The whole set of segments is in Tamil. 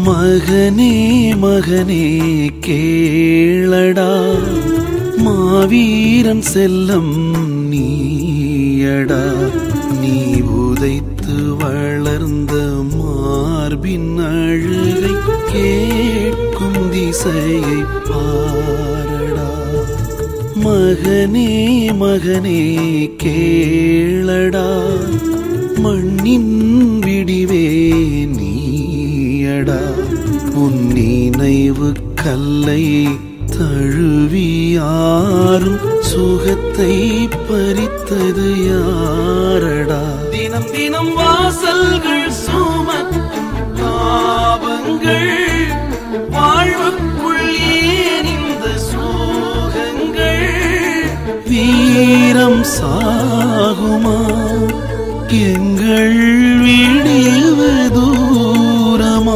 மகனே மகனே கேளடா, மாவீரன் செல்லம் நீயடா. நீ உதைத்து வளர்ந்த மார்பின் அழுகை கேட்கும் திசையை பாரடா. மகனே மகனே கேளடா, மண்ணின் விடிவே நீயடா. உன் நினைவு கல்லை தழுவியாரும் சுகத்தை பறித்தது யாரடா. தினம் தினம் வாசல்கள் சுமக்கும் பாவங்கள், வாழ்வுக்குள் ஏன் இந்த சோகங்கள். வீரம் சாகுமா, எங்கள் விடிவு தூரமா.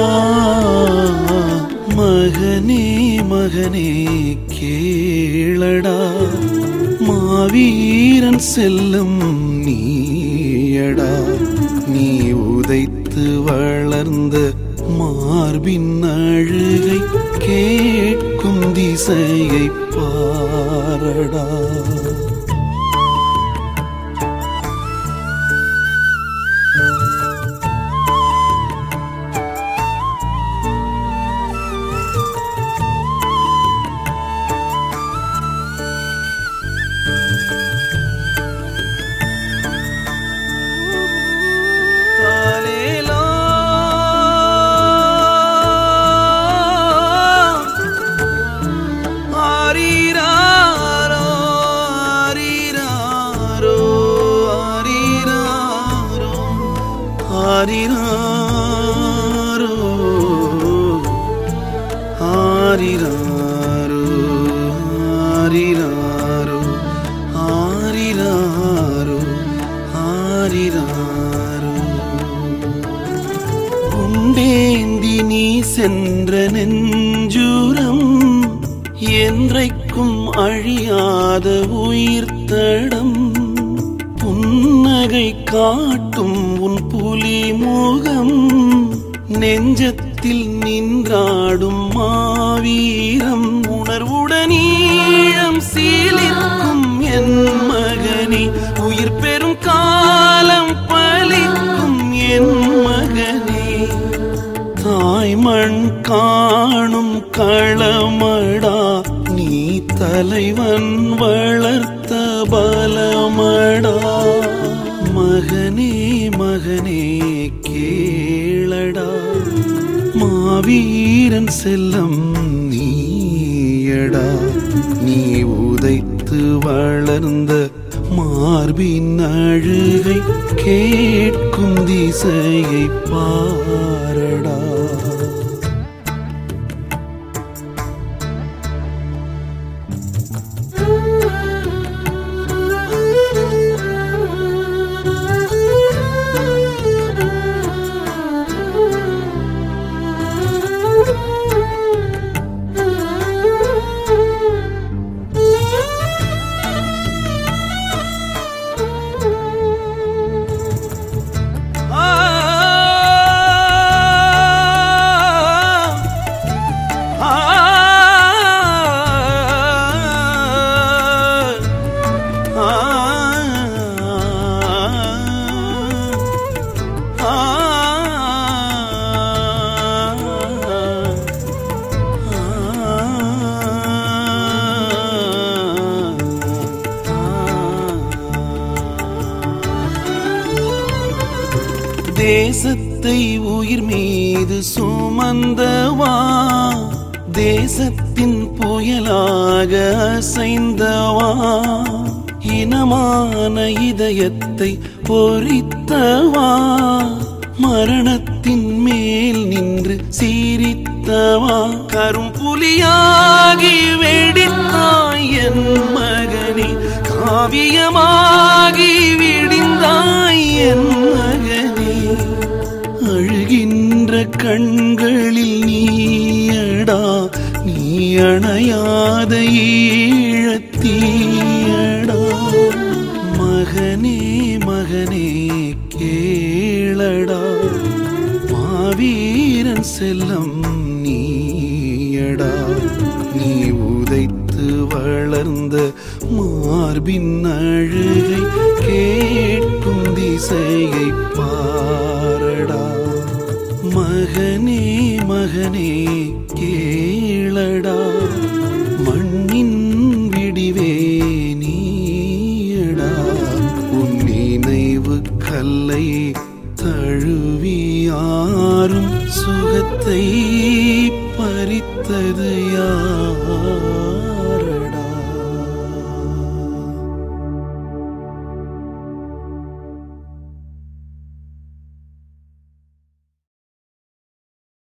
மகனே மகனே கேளடா, மாவீரன் செல்லும் நீயடா. நீ உதைத்து வளர்ந்த மார்பின் அழுகை கேட்கும் திசையை பாரடா. ஆரிராரோ ஆரிராரோ ஆரிராரோ ஆரிராரோ ஆரிராரோ. குண்டேந்தி நீ சென்ற நெஞ்சூரம், என்றைக்கும் அழியாத உயிர்த்தடம். புன்னகை காட்டும் உன் புலி முகம், நெஞ்சத்தில் நின்றாடும் மாவீரம். உணர்வுடன் ஈழம் சீலிக்கும் என் மகனே, உயிர் பெறும் காலம் பலிக்கும் என் மகனே. தாய்மண் காணும் களமடா, நீ தலைவன் வளர்த்த பலமடா. மகனே மகனே கேளடா, மாவீரன் செல்லம் நீயடா. நீ உதைத்து வளர்ந்த மார்பின் அழுகை கேட்கும் திசையை பாரடா. தேசத்தை உயிர் மீது சுமந்தவா, தேசத்தின் புயலாக அசைந்தவா. இனமான இதயத்தை பொறித்தவா, மரணத்தின் மேல் நின்று சீரித்தவா. கரும்புலியாகி வெடித்தாய் என் மகனே, காவியமாகி விடிந்தாய் என் மகனே. அழுகின்ற கண்களில் நீயடா, நீ அணையாத ஈழத்தீயடா. மகனே மகனே கேளடா, மாவீரன் செல்லம் நீயடா. நீ உதைத்து வளர்ந்த மார்பின் அழுகை கேட்கும் திசையை பாரடா. மகனே மகனே கேளடா, மண்ணின் விடிவே நீயடா. உன் நினைவு கல்லை தழுவியாரும் சுகத்தை பறித்தது யார்?